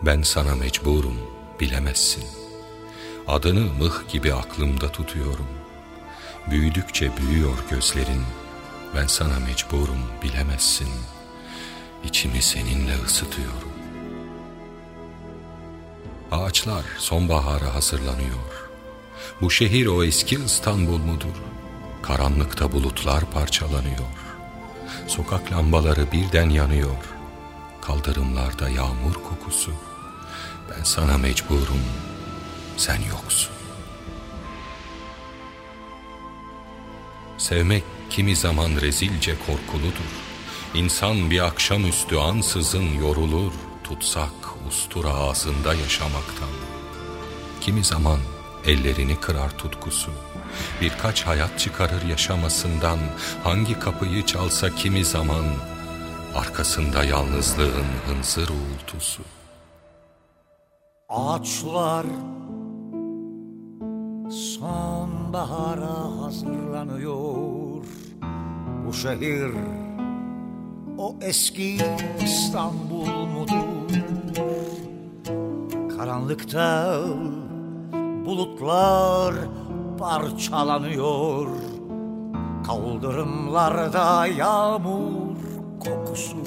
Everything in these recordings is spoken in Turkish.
Ben sana mecburum, bilemezsin. Adını mıh gibi aklımda tutuyorum. Büyüdükçe büyüyor gözlerin. Ben sana mecburum, bilemezsin. İçimi seninle ısıtıyorum. Ağaçlar sonbahara hazırlanıyor. Bu şehir o eski İstanbul mudur? Karanlıkta bulutlar parçalanıyor. Sokak lambaları birden yanıyor. Kaldırımlarda yağmur kokusu. Ben sana mecburum, sen yoksun. Sevmek kimi zaman rezilce korkuludur. İnsan bir akşamüstü ansızın yorulur, tutsak ustura ağzında yaşamaktan. Kimi zaman ellerini kırar tutkusu, birkaç hayat çıkarır yaşamasından. Hangi kapıyı çalsa kimi zaman, arkasında yalnızlığın hınzır uğultusu. Ağaçlar sonbahara hazırlanıyor. Bu şehir o eski İstanbul mudur? Karanlıkta bulutlar parçalanıyor. Kaldırımlarda yağmur kokusu.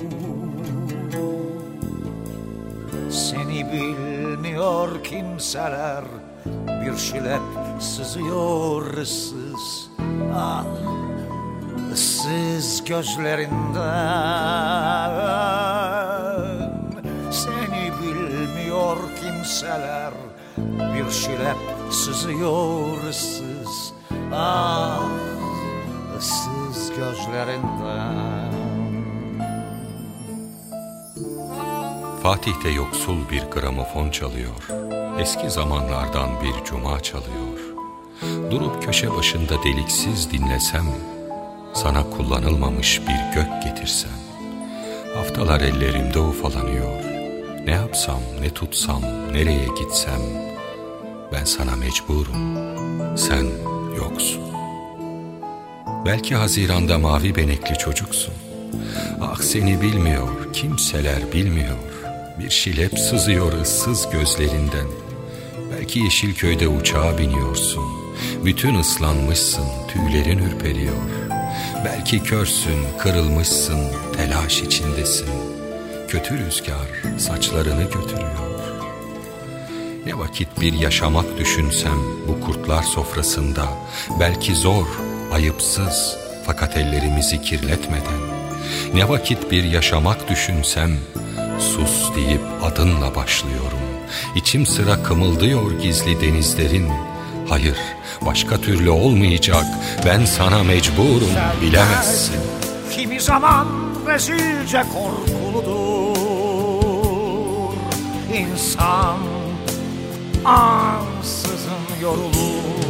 Seni bilmiyor kimseler, bir şilep sızıyor ıssız. Ah, ıssız gözlerinden. Seni bilmiyor kimseler, bir şilep sızıyor ıssız. Ah, ıssız gözlerinden. Fatih'te yoksul bir gramofon çalıyor. Eski zamanlardan bir cuma çalıyor. Durup köşe başında deliksiz dinlesem, sana kullanılmamış bir gök getirsem. Haftalar ellerimde ufalanıyor. Ne yapsam, ne tutsam, nereye gitsem, ben sana mecburum, sen yoksun. Belki Haziran'da mavi benekli çocuksun. Ah, seni bilmiyor, kimseler bilmiyor. Bir şilep sızıyor ıssız gözlerinden. Belki Yeşilköy'de uçağa biniyorsun. Bütün ıslanmışsın, tüylerin ürperiyor. Belki körsün, kırılmışsın, telaş içindesin. Kötü rüzgar saçlarını götürüyor. Ne vakit bir yaşamak düşünsem bu kurtlar sofrasında. Belki zor, ayıpsız, fakat ellerimizi kirletmeden. Ne vakit bir yaşamak düşünsem, sus deyip adınla başlıyorum. İçim sıra kımıldıyor gizli denizlerin. Hayır, başka türlü olmayacak. Ben sana mecburum, bilemezsin. Kimi zaman rezilce korkuludur. İnsan ansızın yorulur.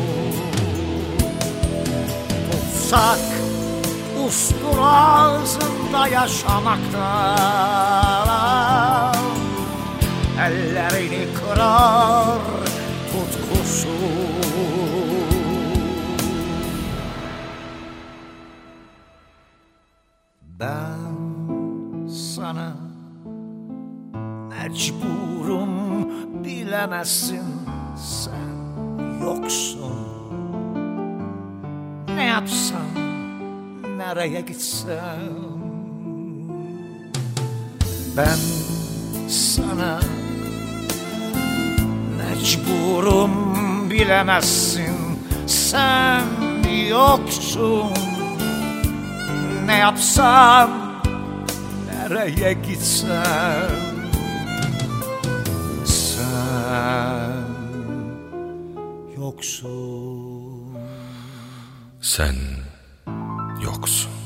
Tutsak ustura ağzında yaşamaktan. Ellerini kırar tutkusu. Ben sana mecburum, bilemezsin, sen yoksun. Ne yapsam, nereye gitsem, ben sana mecburum, bilemezsin, sen yoksun. Ne yapsam, nereye gitsem, sen yoksun. Sen yoksun.